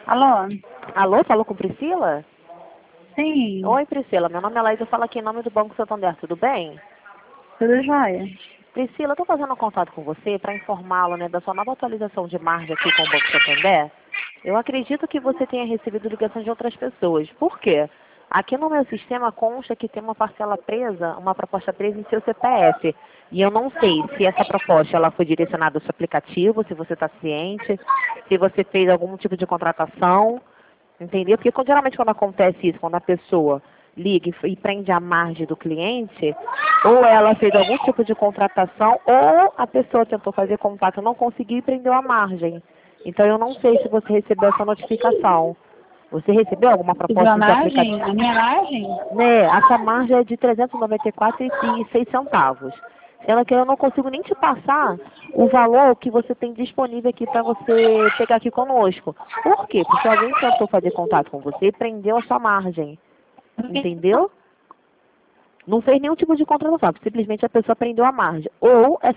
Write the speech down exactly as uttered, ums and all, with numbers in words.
Alô? Alô, falou com Priscila? Sim, Oi, Priscila, meu nome é Laís, eu falo aqui em nome do Banco Santander, tudo bem? tudo jóia. Priscila, eu estou fazendo um contato com você para informá-la, né, da sua nova atualização de margem aqui com o Banco Santander. Eu acredito que você tenha recebido ligações de outras pessoas. Por quê? Aqui no meu sistema consta que tem uma parcela presa, uma proposta presa em seu C P F. E eu não sei se essa proposta ela foi direcionada ao seu aplicativo, se você está ciente, se você fez algum tipo de contratação. Entendeu? Porque quando- geralmente quando acontece isso, quando a pessoa liga e, e prende a margem do cliente, ou ela fez algum tipo de contratação, ou a pessoa tentou fazer contato, não conseguiu e prendeu a margem. Então eu não sei se você recebeu essa notificação. Você recebeu alguma Pediu a proposta de margem? aplicativo? A minha margem? Né, a sua margem é de trezentos e noventa e quatro reais e seis centavos. Sendo que eu não consigo nem te passar o valor que você tem disponível aqui para você pegar aqui conosco. Por quê? Porque alguém tentou fazer contato com você e prendeu a sua margem. Entendeu? Não fez nenhum tipo de contratação, simplesmente a pessoa prendeu a margem. Ou